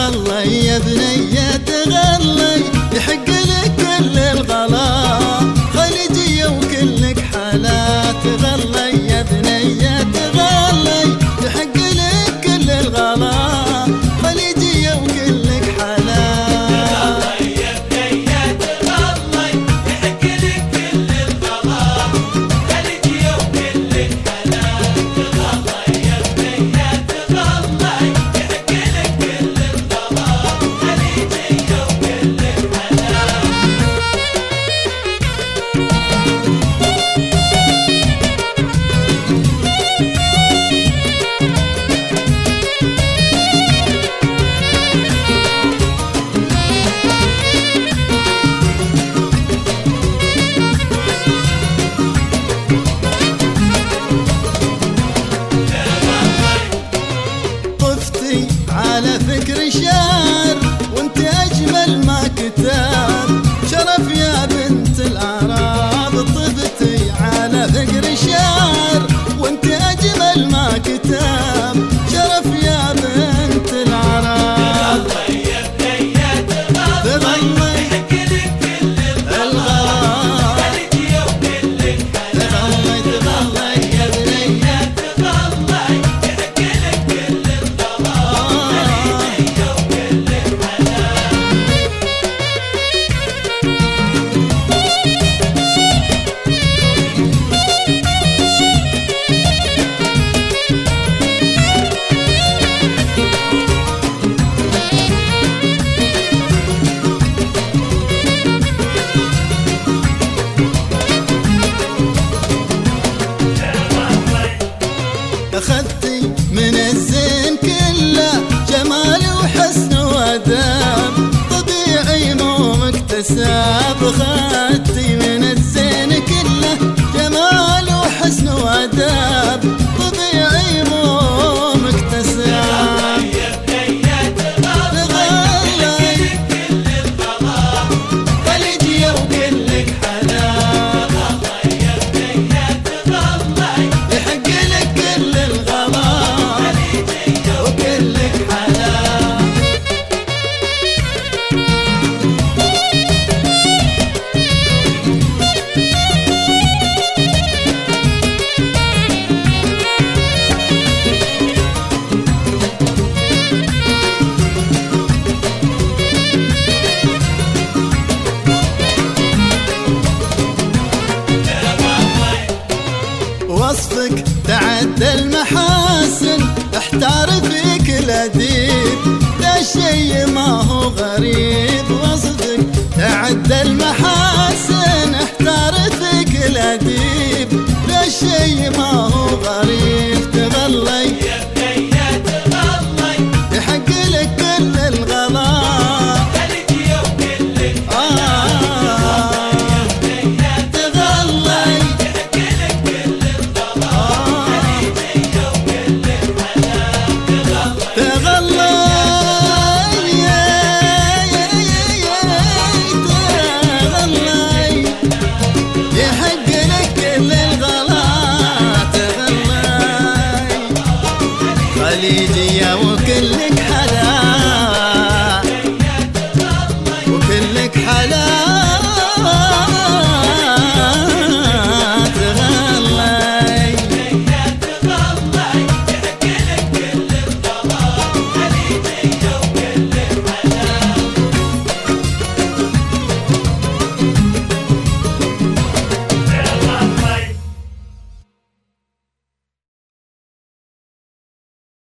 تغلي يا بنية تغلي، يحق لك كل الغلا، خليجية وكلك حلا. تغلي يا بنية تغلي، يحق لك كل الغلا، خليجية وكلك حلا. تغلي يا بنية تغلي، يحق لك كل الغلا، خليجية وكلك حلا. تغلي يا بنية تغلي، يحق لك كل الغلا، خليجية وكلك حلا. طفتي على فكر شعر وانت اجمل ما كتاب، شرف يا بنت الاعراب. طفتي على فكر شعر وانت اجمل ما كتاب، شرف يا بنت الاعراب. تغلي يا بنية تغلي، يحق لك كل الغلا، خليجية وكلك حلا. تغلي تغلي يا بنية تغلي، يحق لك كل الغلا، خليجية وكلك حلا. أخذتي من الزين كله جمال وحسن وأداب، طبيعي مو مكتسب. أخذتي من الزين كله جمال وحسن وأداب، طبيعي مو مكتسب. يا بنية تغلي، يحق لك كل الغلا، خليجية وكلك حلا. تغلي يا بنية تغلي، يحق لك كل الغلا خليجية وكلك حلا. وصفك تعدى المحاسن، احتار فيك الأديب، لا شيء ما هو غريب.